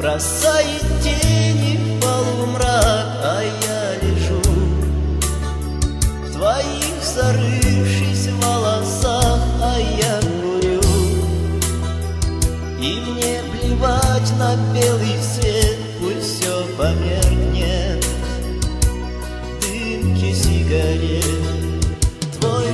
Бросает тени в полумрак, а я лежу в твоих зарывшись волосах, а я курю. И мне плевать на белый свет, пусть все померкнет в дымке сигарет. Твой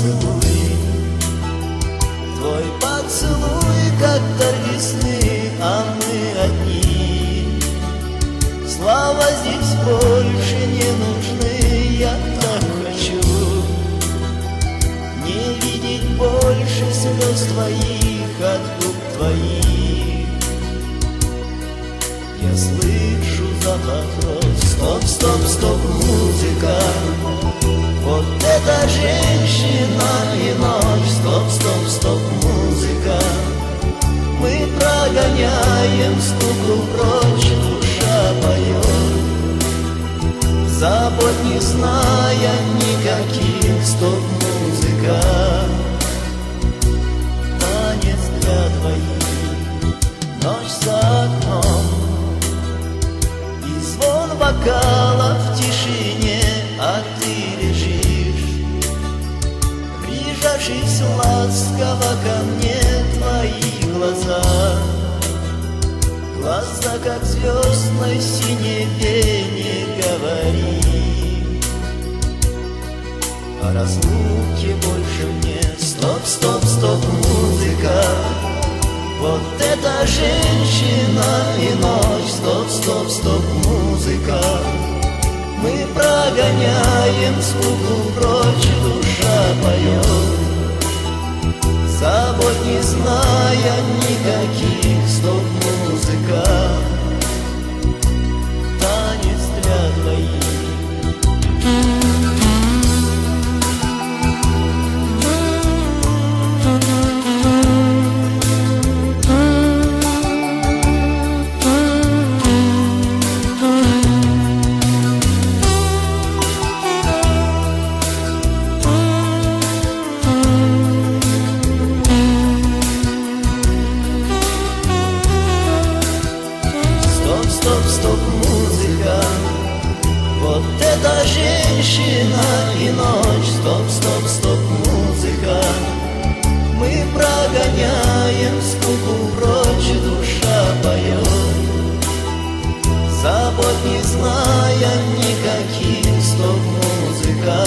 поцелуй, как дар весны, а мы одни. Слова здесь больше не нужны, я так хочу не видеть больше слез твоих от губ твоих. Я слышу запах роз. Стоп, стоп, стоп, музыка. Вот эта женщина и ночь. Стоп, стоп, стоп, музыка. Мы прогоняем скуку прочь, душа поет, забот не зная никаких. Стоп, музыка. Танец для двоих, ночь за окном, и звон бокала в тишине, а ты лежишь, прижавшись ласково ко мне. Твои глаза, глаза, как звездной синеве, не говори о разлуке больше мне. Стоп, стоп, стоп, музыка. Вот эта женщина и ночь. Стоп, стоп, стоп, музыка. Мы прогоняем скуку прочь, душа поет, забот не зная никаких. Стоп, музыка. Танец для двоих. Стоп, стоп, музыка. Вот эта женщина и ночь. Стоп, стоп, стоп, музыка. Мы прогоняем скуку прочь, душа поет, забот не зная никаких. Стоп, музыка.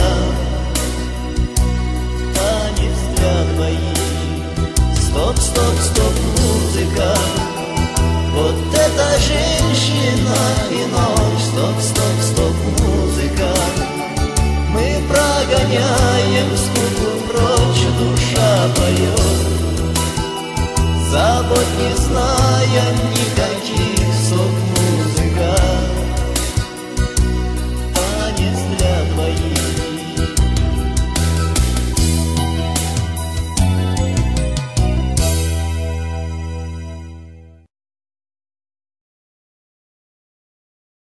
Танец для двоих. Стоп, стоп, стоп, музыка. Вот эта женщина и ночь. Стоп, стоп, стоп, музыка. Мы прогоняем скуку прочь, душа поет, забот не зная никаких.